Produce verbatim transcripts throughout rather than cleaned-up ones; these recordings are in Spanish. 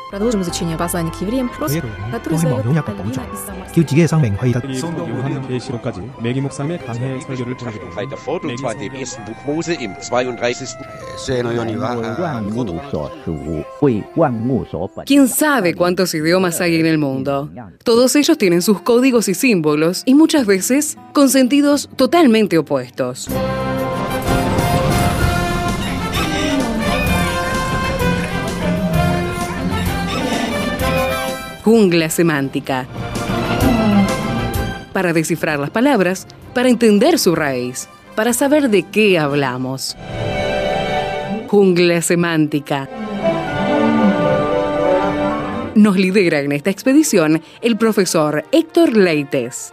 Продолжим изучение послания к евреям, который задает Альбина из Самарского. 길지개의 성맹 회의다. 성도 요한 계시록까지 매기 목사님의 강해 설교를 전해드립니다. Weiter fort, und zwar in dem ersten Buch Mose im zweiunddreißigsten ¿Quién sabe cuántos idiomas hay en el mundo? Todos ellos tienen sus códigos y símbolos y muchas veces con sentidos totalmente opuestos. Jungla semántica. Para descifrar las palabras, para entender su raíz, para saber de qué hablamos. Jungla semántica. Nos lidera en esta expedición el profesor Héctor Leites.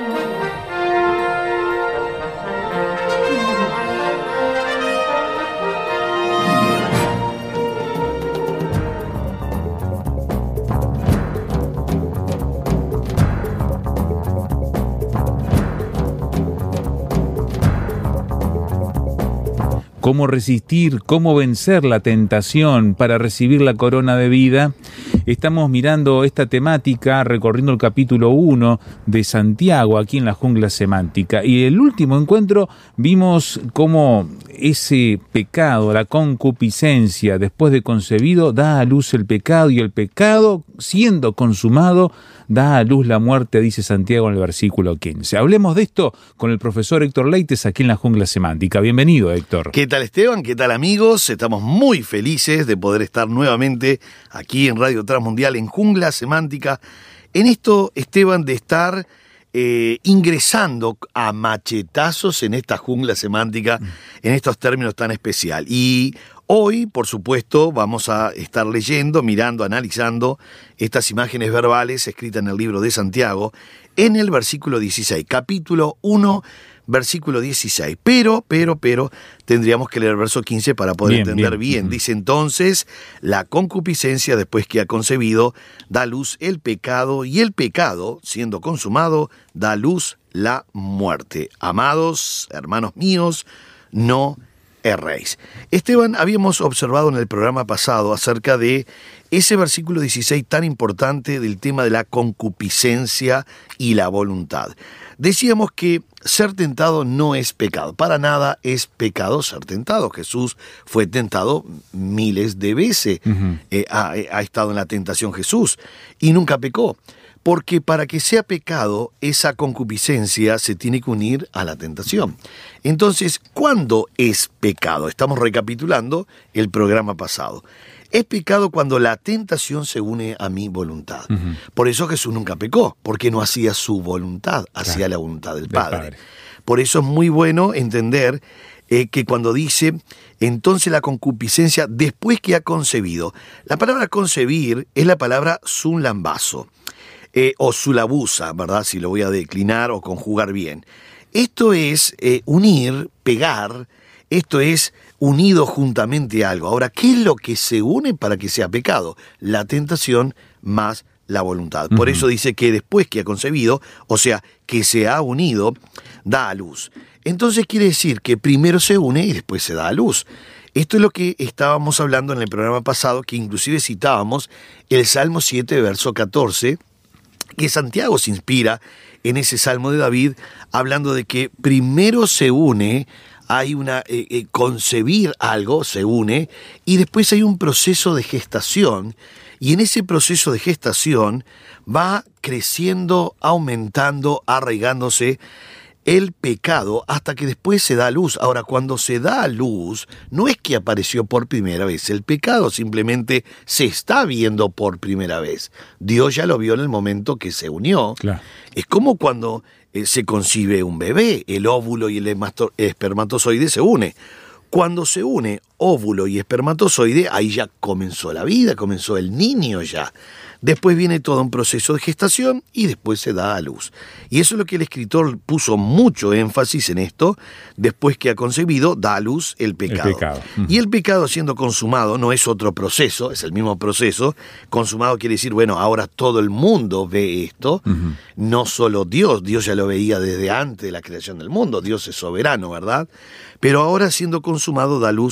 Cómo resistir, cómo vencer la tentación para recibir la corona de vida. Estamos mirando esta temática, recorriendo el capítulo uno de Santiago, aquí en la Jungla Semántica. Y en el último encuentro vimos cómo ese pecado, la concupiscencia, después de concebido, da a luz el pecado, y el pecado, siendo consumado, da a luz la muerte, dice Santiago en el versículo quince. Hablemos de esto con el profesor Héctor Leites aquí en la Jungla Semántica. Bienvenido, Héctor. ¿Qué tal, Esteban? ¿Qué tal, amigos? Estamos muy felices de poder estar nuevamente aquí en Radio Transmundial en Jungla Semántica. En esto, Esteban, de estar eh, ingresando a machetazos en esta jungla semántica, mm. en estos términos tan especial. Y hoy, por supuesto, vamos a estar leyendo, mirando, analizando estas imágenes verbales escritas en el libro de Santiago, en el versículo dieciséis, capítulo uno, versículo dieciséis. Pero, pero, pero, tendríamos que leer el verso quince para poder bien, entender bien. bien. Uh-huh. Dice entonces, la concupiscencia, después que ha concebido, da a luz el pecado, y el pecado, siendo consumado, da a luz la muerte. Amados, hermanos míos, no erréis. Esteban, habíamos observado en el programa pasado acerca de ese versículo dieciséis tan importante del tema de la concupiscencia y la voluntad. Decíamos que ser tentado no es pecado, para nada es pecado ser tentado. Jesús fue tentado miles de veces, uh-huh. eh, ha, ha estado en la tentación Jesús y nunca pecó. Porque para que sea pecado, esa concupiscencia se tiene que unir a la tentación. Entonces, ¿cuándo es pecado? Estamos recapitulando el programa pasado. Es pecado cuando la tentación se une a mi voluntad. Uh-huh. Por eso Jesús nunca pecó, porque no hacía su voluntad, hacía claro. la voluntad del Padre. del Padre. Por eso es muy bueno entender eh, que cuando dice, entonces la concupiscencia después que ha concebido, la palabra concebir es la palabra sunlambazo. Eh, o sulabusa, ¿verdad? Si lo voy a declinar o conjugar bien. Esto es eh, unir, pegar, esto es unido juntamente a algo. Ahora, ¿qué es lo que se une para que sea pecado? La tentación más la voluntad. Uh-huh. Por eso dice que después que ha concebido, o sea, que se ha unido, da a luz. Entonces quiere decir que primero se une y después se da a luz. Esto es lo que estábamos hablando en el programa pasado, que inclusive citábamos el Salmo siete, verso catorce, que Santiago se inspira en ese Salmo de David, hablando de que primero se une, hay una eh, eh, concebir algo, se une, y después hay un proceso de gestación, y en ese proceso de gestación va creciendo, aumentando, arraigándose el pecado hasta que después se da a luz. Ahora, cuando se da a luz, no es que apareció por primera vez el pecado, simplemente se está viendo por primera vez. Dios ya lo vio en el momento que se unió. Claro. Es como cuando eh, se concibe un bebé, el óvulo y el espermatozoide se une. Cuando se une óvulo y espermatozoide, ahí ya comenzó la vida, comenzó el niño ya. Después viene todo un proceso de gestación y después se da a luz. Y eso es lo que el escritor puso mucho énfasis en esto. Después que ha concebido, da a luz el pecado. El pecado. Uh-huh. Y el pecado siendo consumado no es otro proceso, es el mismo proceso. Consumado quiere decir, bueno, ahora todo el mundo ve esto. Uh-huh. No solo Dios, Dios ya lo veía desde antes de la creación del mundo. Dios es soberano, ¿verdad? Pero ahora siendo consumado da a luz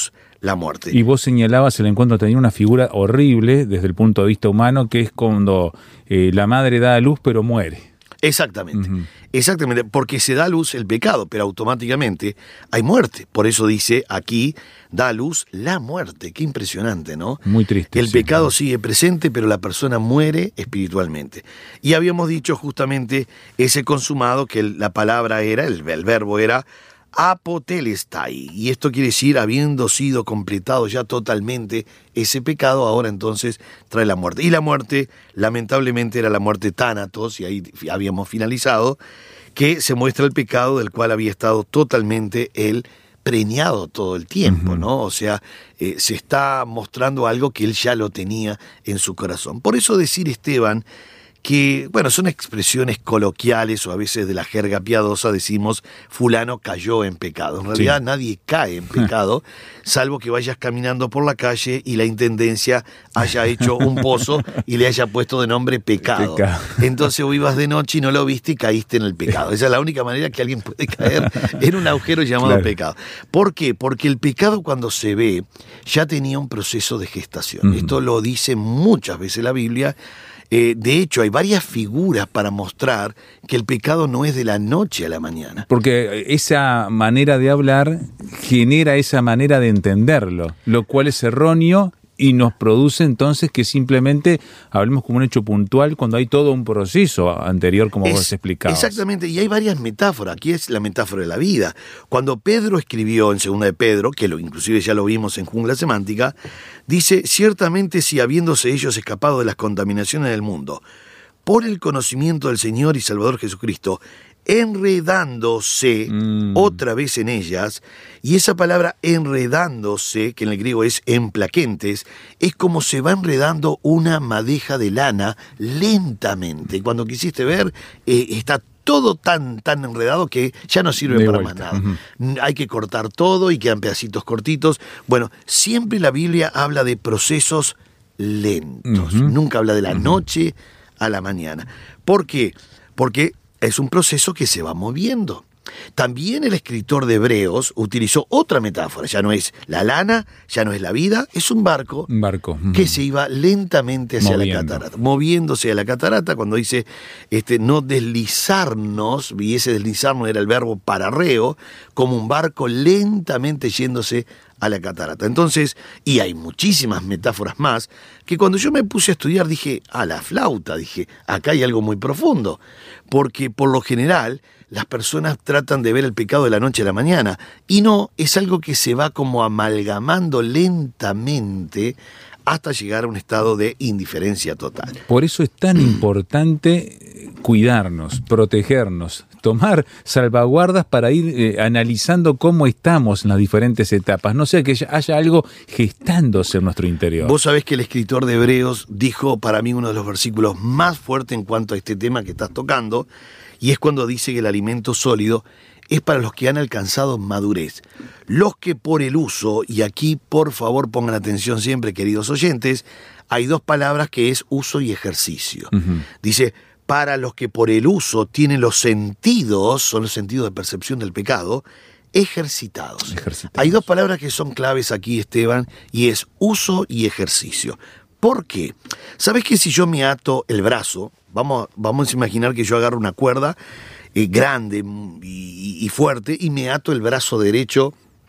la muerte. Y vos señalabas, el encuentro tenía una figura horrible desde el punto de vista humano, que es cuando eh, la madre da a luz pero muere. Exactamente, Uh-huh. exactamente, porque se da a luz el pecado, pero automáticamente hay muerte. Por eso dice aquí, da a luz la muerte. Qué impresionante, ¿no? Muy triste. El sí. pecado sigue presente, pero la persona muere espiritualmente. Y habíamos dicho justamente ese consumado, que el- la palabra era, el, el verbo era apotelestai. Y esto quiere decir, habiendo sido completado ya totalmente ese pecado, ahora entonces trae la muerte. Y la muerte, lamentablemente, era la muerte tánatos, y ahí habíamos finalizado, que se muestra el pecado del cual había estado totalmente él preñado todo el tiempo, Uh-huh. ¿no? O sea, eh, se está mostrando algo que él ya lo tenía en su corazón. Por eso decir, Esteban, que, bueno, son expresiones coloquiales o a veces de la jerga piadosa decimos fulano cayó en pecado. En realidad Sí. nadie cae en pecado, salvo que vayas caminando por la calle y la intendencia haya hecho un pozo y le haya puesto de nombre pecado. Pecado. Entonces vos ibas de noche y no lo viste y caíste en el pecado. Esa es la única manera que alguien puede caer en un agujero llamado Claro. pecado. ¿Por qué? Porque el pecado, cuando se ve, ya tenía un proceso de gestación. Ujú. Esto lo dice muchas veces la Biblia. Eh, de hecho, hay varias figuras para mostrar que el pecado no es de la noche a la mañana. Porque esa manera de hablar genera esa manera de entenderlo, lo cual es erróneo y nos produce entonces que simplemente hablemos como un hecho puntual cuando hay todo un proceso anterior, como Es- vos explicabas. Exactamente, y hay varias metáforas. Aquí es la metáfora de la vida. Cuando Pedro escribió en Segunda de Pedro, que lo inclusive ya lo vimos en Jungla Semántica, dice, ciertamente si habiéndose ellos escapado de las contaminaciones del mundo, por el conocimiento del Señor y Salvador Jesucristo, enredándose Mm. otra vez en ellas, y esa palabra enredándose, que en el griego es emplaquentes, es como se va enredando una madeja de lana lentamente. Cuando quisiste ver, eh, está todo tan, tan enredado que ya no sirve De para vuelta. más nada. Ujú. Hay que cortar todo y quedan pedacitos cortitos. Bueno, siempre la Biblia habla de procesos lentos. Ujú. Nunca habla de la noche a la mañana. ¿Por qué? Porque es un proceso que se va moviendo. También el escritor de Hebreos utilizó otra metáfora. Ya no es la lana, ya no es la vida, es un barco Un barco. que se iba lentamente hacia Moviendo. la catarata, moviéndose a la catarata, cuando dice este, no deslizarnos, y ese deslizarnos era el verbo pararreo, como un barco lentamente yéndose a la catarata. Entonces, y hay muchísimas metáforas más, que cuando yo me puse a estudiar dije, a la flauta, dije, acá hay algo muy profundo, porque por lo general las personas tratan de ver el pecado de la noche a la mañana, y no, es algo que se va como amalgamando lentamente hasta llegar a un estado de indiferencia total. Por eso es tan importante cuidarnos, protegernos, tomar salvaguardas para ir eh, analizando cómo estamos en las diferentes etapas, no sea que haya algo gestándose en nuestro interior. Vos sabés que el escritor de Hebreos dijo para mí uno de los versículos más fuertes en cuanto a este tema que estás tocando, y es cuando dice que el alimento sólido es para los que han alcanzado madurez. Los que por el uso, y aquí por favor pongan atención siempre, queridos oyentes, hay dos palabras que es uso y ejercicio. Ujú. Dice, para los que por el uso tienen los sentidos, son los sentidos de percepción del pecado, ejercitados. Ejercitados. Hay dos palabras que son claves aquí, Esteban, y es uso y ejercicio. ¿Por qué? ¿Sabes que si yo me ato el brazo, vamos, vamos a imaginar que yo agarro una cuerda eh, grande y, y fuerte y me ato el brazo derecho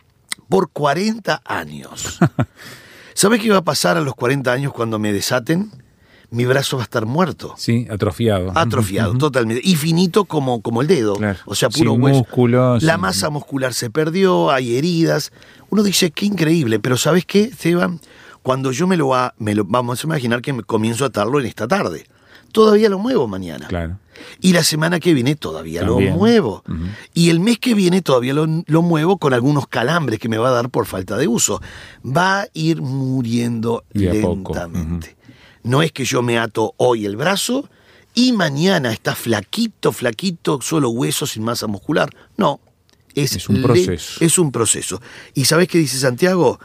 por cuarenta años? ¿Sabes qué va a pasar a los cuarenta años cuando me desaten? Mi brazo va a estar muerto. Sí, atrofiado. Atrofiado, Ujú. totalmente. Y finito como, como el dedo. Claro. O sea, puro Sin hueso. músculos. La masa muscular se perdió, hay heridas. Uno dice, qué increíble. Pero ¿sabes qué, Esteban? Cuando yo me lo, va, me lo vamos a imaginar que me comienzo a atarlo en esta tarde. Todavía lo muevo mañana. Claro. Y la semana que viene todavía También. lo muevo. Ujú. Y el mes que viene todavía lo, lo muevo con algunos calambres que me va a dar por falta de uso. Va a ir muriendo De a poco. lentamente. No es que yo me ato hoy el brazo y mañana está flaquito, flaquito, solo hueso sin masa muscular. No, es, Es un le- proceso. es un proceso. ¿Y sabés qué dice Santiago?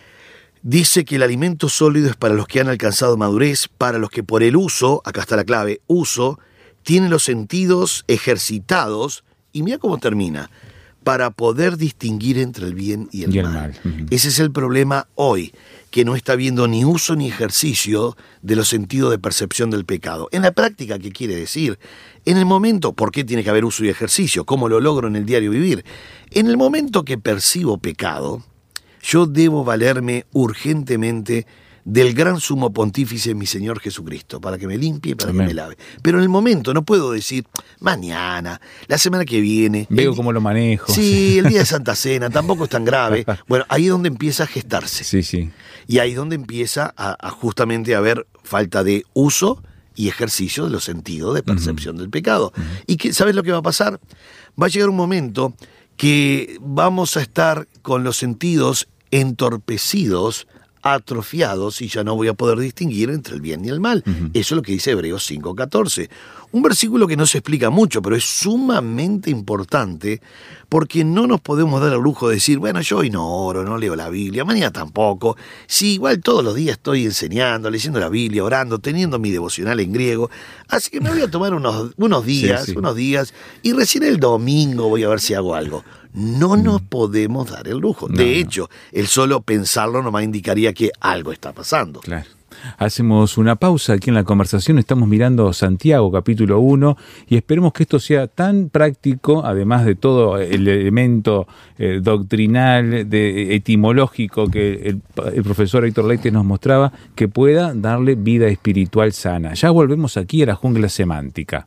Dice que el alimento sólido es para los que han alcanzado madurez, para los que por el uso, acá está la clave, uso, tienen los sentidos ejercitados, y mira cómo termina, para poder distinguir entre el bien y el, Y el mal. mal. Ujú. Ese es el problema hoy, que no está habiendo ni uso ni ejercicio de los sentidos de percepción del pecado. En la práctica, ¿qué quiere decir? En el momento, ¿por qué tiene que haber uso y ejercicio? ¿Cómo lo logro en el diario vivir? En el momento que percibo pecado, yo debo valerme urgentemente del gran sumo pontífice, mi Señor Jesucristo, para que me limpie y para Amén. que me lave. Pero en el momento no puedo decir, mañana, la semana que viene. Veo el- cómo lo manejo. Sí, el día de Santa Cena, tampoco es tan grave. Bueno, ahí es donde empieza a gestarse. Sí, sí. Y ahí es donde empieza a, a justamente a haber falta de uso y ejercicio de los sentidos de percepción del pecado. ¿Y que, sabes lo que va a pasar? Va a llegar un momento que vamos a estar con los sentidos entorpecidos, atrofiados, y ya no voy a poder distinguir entre el bien y el mal. Ujú. Eso es lo que dice Hebreos cinco catorce. Un versículo que no se explica mucho, pero es sumamente importante, porque no nos podemos dar el lujo de decir, bueno, yo hoy no oro, no leo la Biblia, mañana tampoco. Sí, igual todos los días estoy enseñando, leyendo la Biblia, orando, teniendo mi devocional en griego, así que me voy a tomar unos, unos días, Sí, sí. unos días, y recién el domingo voy a ver si hago algo. No nos podemos dar el lujo. No, de no. hecho, el solo pensarlo nomás indicaría que algo está pasando. Claro. Hacemos una pausa aquí en la conversación, estamos mirando Santiago capítulo uno y esperemos que esto sea tan práctico, además de todo el elemento eh, doctrinal, de, etimológico que el, el profesor Héctor Leite nos mostraba, que pueda darle vida espiritual sana. Ya volvemos aquí a la jungla semántica.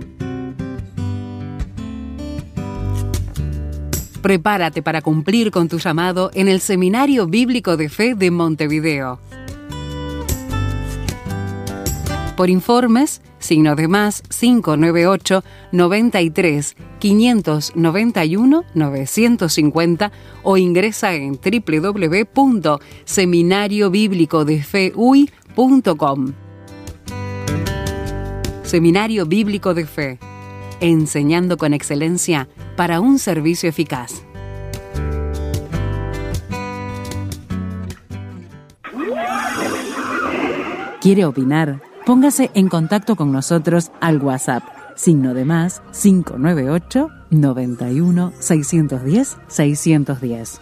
Prepárate para cumplir con tu llamado en el Seminario Bíblico de Fe de Montevideo. Por informes, signo de más cinco nueve ocho, noventa y tres, quinientos noventa y uno, novecientos cincuenta o ingresa en doble u doble u doble u punto seminario bíblico de fe u i punto com. Seminario Bíblico de Fe, enseñando con excelencia para un servicio eficaz. ¿Quiere opinar? Póngase en contacto con nosotros al WhatsApp, signo de más cinco nueve ocho, noventa y uno, seiscientos diez, seiscientos diez.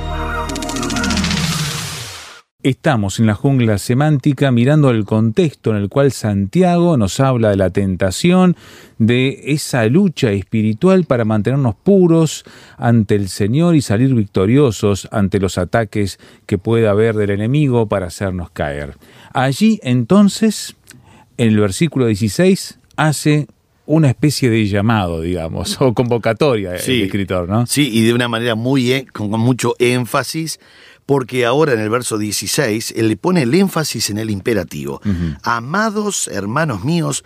Estamos en la jungla semántica mirando el contexto en el cual Santiago nos habla de la tentación, de esa lucha espiritual para mantenernos puros ante el Señor y salir victoriosos ante los ataques que pueda haber del enemigo para hacernos caer. Allí entonces, en el versículo dieciséis, hace una especie de llamado, digamos, o convocatoria Sí. el escritor, ¿no? Sí, y de una manera muy, eh, con, con mucho énfasis, porque ahora en el verso dieciséis, él le pone el énfasis en el imperativo. Ujú. Amados hermanos míos,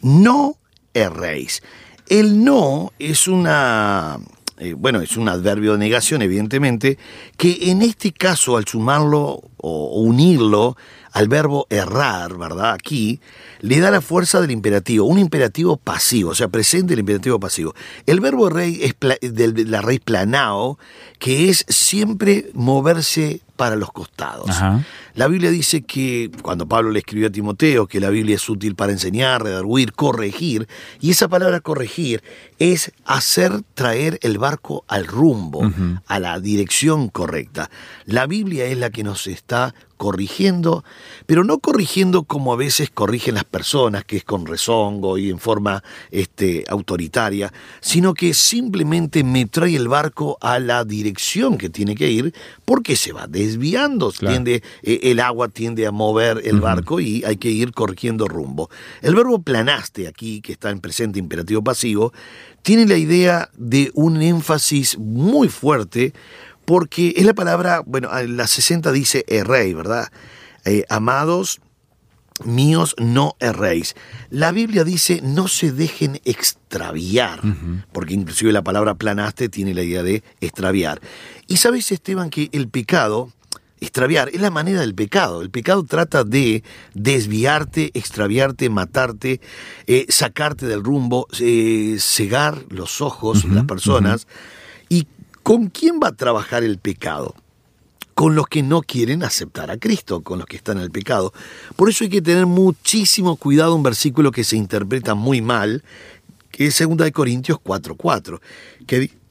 no erréis. El no es una... eh, bueno, es un adverbio de negación, evidentemente, que en este caso, al sumarlo o unirlo al verbo errar, ¿verdad? Aquí, le da la fuerza del imperativo, un imperativo pasivo, o sea, presente el imperativo pasivo. El verbo rey es pla- de la raíz planao, que es siempre moverse para los costados. Ajá. La Biblia dice que, cuando Pablo le escribió a Timoteo, que la Biblia es útil para enseñar, redarguir, corregir, y esa palabra corregir es hacer traer el barco al rumbo, Ujú. a la dirección correcta. La Biblia es la que nos está corrigiendo, pero no corrigiendo como a veces corrigen las personas, que es con rezongo y en forma este, autoritaria, sino que simplemente me trae el barco a la dirección que tiene que ir, porque se va desviando, Claro. tiende, eh, el agua tiende a mover el Ujú. barco y hay que ir corrigiendo rumbo. El verbo planaste aquí, que está en presente imperativo pasivo, tiene la idea de un énfasis muy fuerte, porque es la palabra, bueno, en la sesenta dice errei, ¿verdad? Eh, amados míos, no erréis. La Biblia dice no se dejen extraviar, Ujú. porque inclusive la palabra planaste tiene la idea de extraviar. Y sabes, Esteban, que el pecado, extraviar, es la manera del pecado. El pecado trata de desviarte, extraviarte, matarte, eh, sacarte del rumbo, eh, cegar los ojos de Ujú, las personas. ¿Y con quién va a trabajar el pecado? Con los que no quieren aceptar a Cristo, con los que están en el pecado. Por eso hay que tener muchísimo cuidado, un versículo que se interpreta muy mal, que es segunda de Corintios cuatro cuatro, que,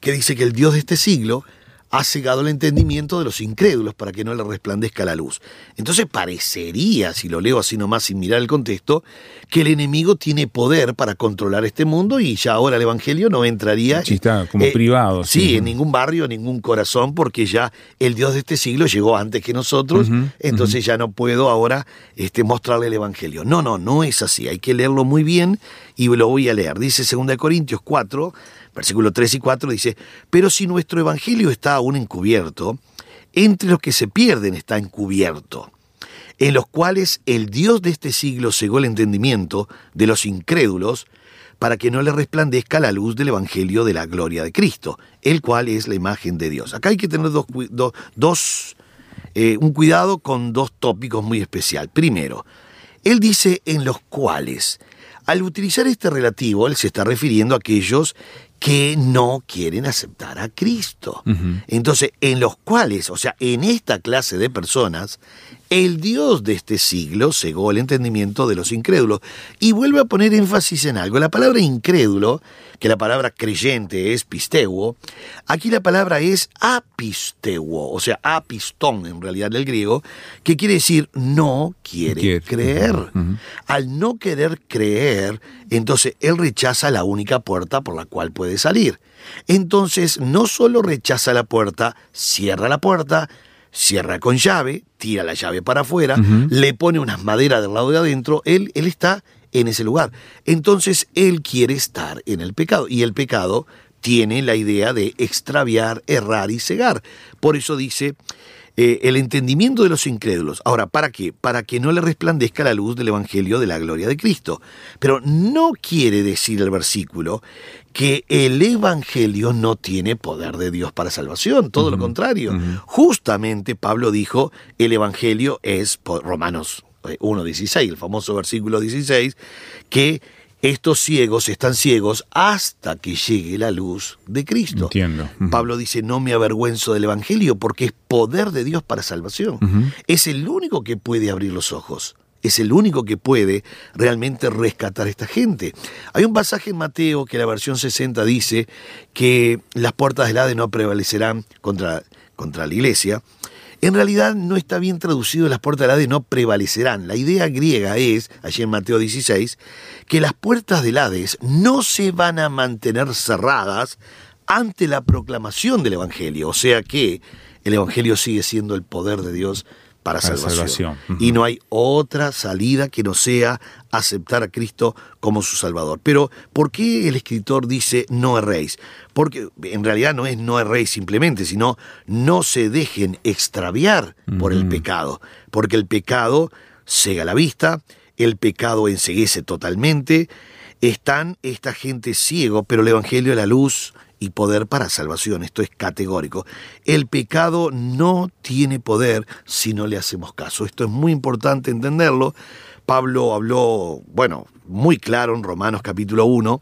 que dice que el Dios de este siglo ha cegado el entendimiento de los incrédulos para que no le resplandezca la luz. Entonces parecería, si lo leo así nomás sin mirar el contexto, que el enemigo tiene poder para controlar este mundo y ya ahora el evangelio no entraría... Sí, está como eh, privado. Sí, sí, en ningún barrio, en ningún corazón, porque ya el Dios de este siglo llegó antes que nosotros, uh-huh, entonces uh-huh. ya no puedo ahora este, mostrarle el evangelio. No, no, no es así, hay que leerlo muy bien y lo voy a leer. Dice segunda de Corintios cuatro, versículos tres y cuatro, dice, pero si nuestro evangelio está aún encubierto, entre los que se pierden está encubierto, en los cuales el Dios de este siglo cegó el entendimiento de los incrédulos para que no le resplandezca la luz del evangelio de la gloria de Cristo, el cual es la imagen de Dios. Acá hay que tener dos, dos, dos eh, un cuidado con dos tópicos muy especial. Primero, él dice en los cuales. Al utilizar este relativo, él se está refiriendo a aquellos que no quieren aceptar a Cristo. Uh-huh. Entonces, en los cuales, o sea, en esta clase de personas, el Dios de este siglo cegó el entendimiento de los incrédulos. Y vuelve a poner énfasis en algo. La palabra incrédulo, que la palabra creyente es pisteuo, aquí la palabra es apisteuo, o sea, apistón en realidad del griego, que quiere decir no quiere, quiere. creer. Uh-huh. Al no querer creer, entonces él rechaza la única puerta por la cual puede salir. Entonces no solo rechaza la puerta, cierra la puerta, cierra con llave, tira la llave para afuera, uh-huh. le pone unas maderas del lado de adentro, él, él está en ese lugar. Entonces él quiere estar en el pecado, y el pecado tiene la idea de extraviar, errar y cegar. Por eso dice, eh, el entendimiento de los incrédulos. Ahora, ¿para qué? Para que no le resplandezca la luz del evangelio de la gloria de Cristo. Pero no quiere decir el versículo que el evangelio no tiene poder de Dios para salvación, todo uh-huh. lo contrario. Uh-huh. Justamente Pablo dijo, el evangelio es, por Romanos uno dieciséis, el famoso versículo dieciséis, que estos ciegos están ciegos hasta que llegue la luz de Cristo. Entiendo. Uh-huh. Pablo dice, no me avergüenzo del evangelio porque es poder de Dios para salvación. Uh-huh. Es el único que puede abrir los ojos. Es el único que puede realmente rescatar a esta gente. Hay un pasaje en Mateo que la versión sesenta dice que las puertas del Hades no prevalecerán contra, contra la iglesia. En realidad no está bien traducido, las puertas del Hades no prevalecerán. La idea griega es, allí en Mateo dieciséis, que las puertas del Hades no se van a mantener cerradas ante la proclamación del Evangelio. O sea que el Evangelio sigue siendo el poder de Dios para, para salvación. salvación. Uh-huh. Y no hay otra salida que no sea aceptar a Cristo como su Salvador. Pero, ¿por qué el escritor dice no erréis? Porque en realidad no es no erréis simplemente, sino no se dejen extraviar uh-huh. por el pecado. Porque el pecado cega la vista, el pecado enceguece totalmente. Están esta gente ciego, pero el Evangelio es la luz y poder para salvación. Esto es categórico. El pecado no tiene poder si no le hacemos caso. Esto es muy importante entenderlo. Pablo habló, bueno, muy claro en Romanos capítulo uno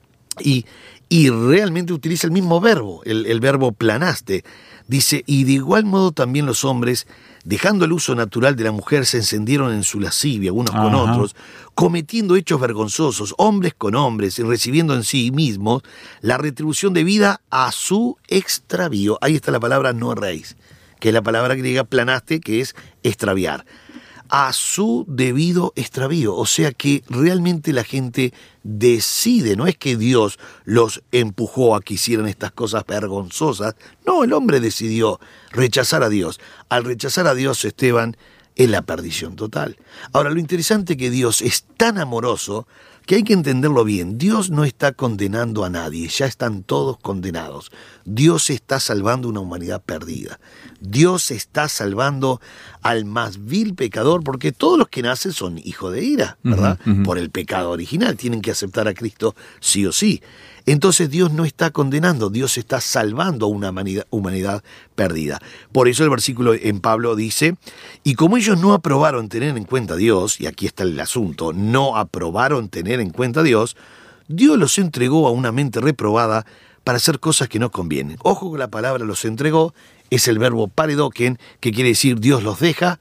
y, y realmente utiliza el mismo verbo, el, el verbo planaste. Dice, y de igual modo también los hombres, dejando el uso natural de la mujer, se encendieron en su lascivia unos Ajá. con otros, cometiendo hechos vergonzosos, hombres con hombres, y recibiendo en sí mismos la retribución debida a su extravío. Ahí está la palabra no erréis, que es la palabra griega planaste, que es extraviar. A su debido extravío. O sea que realmente la gente decide, no es que Dios los empujó a que hicieran estas cosas vergonzosas. No, el hombre decidió rechazar a Dios. Al rechazar a Dios, Esteban, es la perdición total. Ahora, lo interesante es que Dios es tan amoroso que hay que entenderlo bien. Dios no está condenando a nadie, ya están todos condenados. Dios está salvando una humanidad perdida. Dios está salvando al más vil pecador, porque todos los que nacen son hijos de ira, ¿verdad? Uh-huh, uh-huh. Por el pecado original, tienen que aceptar a Cristo sí o sí. Entonces Dios no está condenando, Dios está salvando a una humanidad, humanidad perdida. Por eso el versículo en Pablo dice, y como ellos no aprobaron tener en cuenta a Dios, y aquí está el asunto, no aprobaron tener en cuenta a Dios, Dios los entregó a una mente reprobada para hacer cosas que no convienen. Ojo con la palabra los entregó, es el verbo paredoken, que quiere decir Dios los deja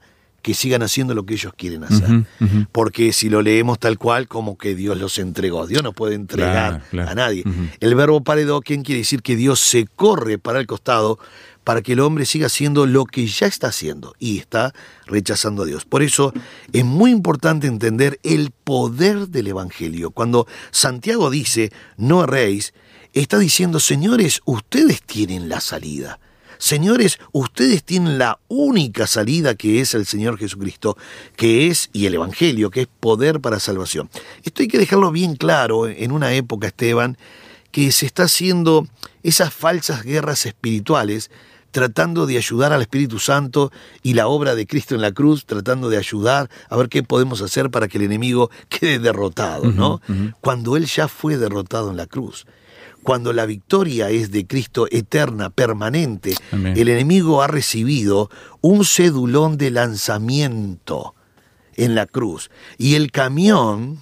que sigan haciendo lo que ellos quieren hacer. Ujú, ujú. Porque si lo leemos tal cual, como que Dios los entregó. Dios no puede entregar Claro, claro. a nadie. Ujú. El verbo paredoquien quiere decir que Dios se corre para el costado para que el hombre siga haciendo lo que ya está haciendo y está rechazando a Dios. Por eso es muy importante entender el poder del Evangelio. Cuando Santiago dice, no erréis, está diciendo, señores, ustedes tienen la salida. Señores, ustedes tienen la única salida que es el Señor Jesucristo, que es, y el Evangelio, que es poder para salvación. Esto hay que dejarlo bien claro en una época, Esteban, que se está haciendo esas falsas guerras espirituales, tratando de ayudar al Espíritu Santo y la obra de Cristo en la cruz, tratando de ayudar a ver qué podemos hacer para que el enemigo quede derrotado, ¿no? Ujú, ujú. Cuando Él ya fue derrotado en la cruz. Cuando la victoria es de Cristo eterna, permanente, Amén. el enemigo ha recibido un cedulón de lanzamiento en la cruz. Y el camión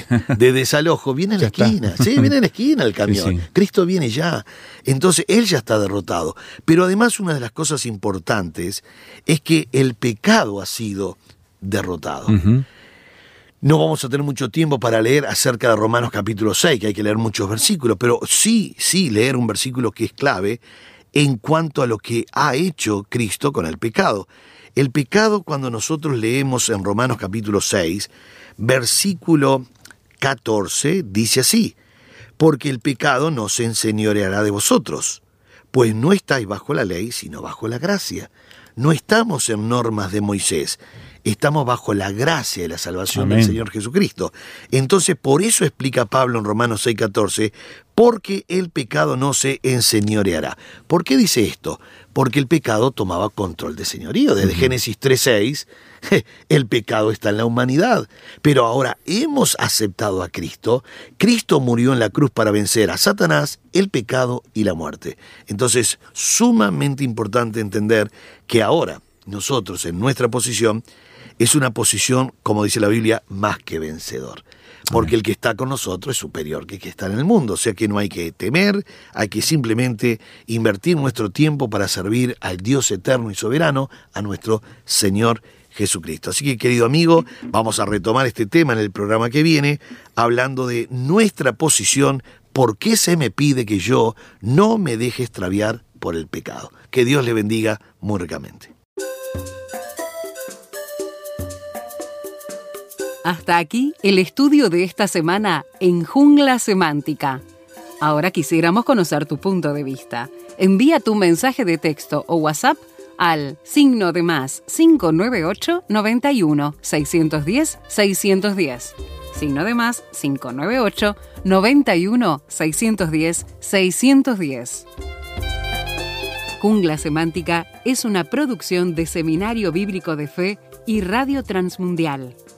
de desalojo viene en la Ya está. esquina. Sí, viene en la esquina el camión. Sí, sí. Cristo viene ya. Entonces, Él ya está derrotado. Pero además, una de las cosas importantes es que el pecado ha sido derrotado. Ujú. No vamos a tener mucho tiempo para leer acerca de Romanos capítulo seis, que hay que leer muchos versículos, pero sí, sí leer un versículo que es clave en cuanto a lo que ha hecho Cristo con el pecado. El pecado, cuando nosotros leemos en Romanos capítulo seis, versículo catorce, dice así, porque el pecado no se enseñoreará de vosotros, pues no estáis bajo la ley, sino bajo la gracia. No estamos en normas de Moisés, estamos bajo la gracia y la salvación Amén. del Señor Jesucristo. Entonces, por eso explica Pablo en Romanos seis catorce, porque el pecado no se enseñoreará. ¿Por qué dice esto? Porque el pecado tomaba control de señorío. Desde uh-huh. Génesis tres seis, el pecado está en la humanidad. Pero ahora hemos aceptado a Cristo. Cristo murió en la cruz para vencer a Satanás, el pecado y la muerte. Entonces, sumamente importante entender que ahora nosotros en nuestra posición es una posición, como dice la Biblia, más que vencedor. Porque el que está con nosotros es superior que el que está en el mundo. O sea que no hay que temer, hay que simplemente invertir nuestro tiempo para servir al Dios eterno y soberano, a nuestro Señor Jesucristo. Así que, querido amigo, vamos a retomar este tema en el programa que viene, hablando de nuestra posición, por qué se me pide que yo no me deje extraviar por el pecado. Que Dios le bendiga muy ricamente. Hasta aquí el estudio de esta semana en Jungla Semántica. Ahora quisiéramos conocer tu punto de vista. Envía tu mensaje de texto o WhatsApp al signo de más cinco nueve ocho noventa y uno seiscientos diez seiscientos diez. Signo de más cinco nueve ocho noventa y uno seiscientos diez seiscientos diez. Jungla Semántica es una producción de Seminario Bíblico de Fe y Radio Transmundial.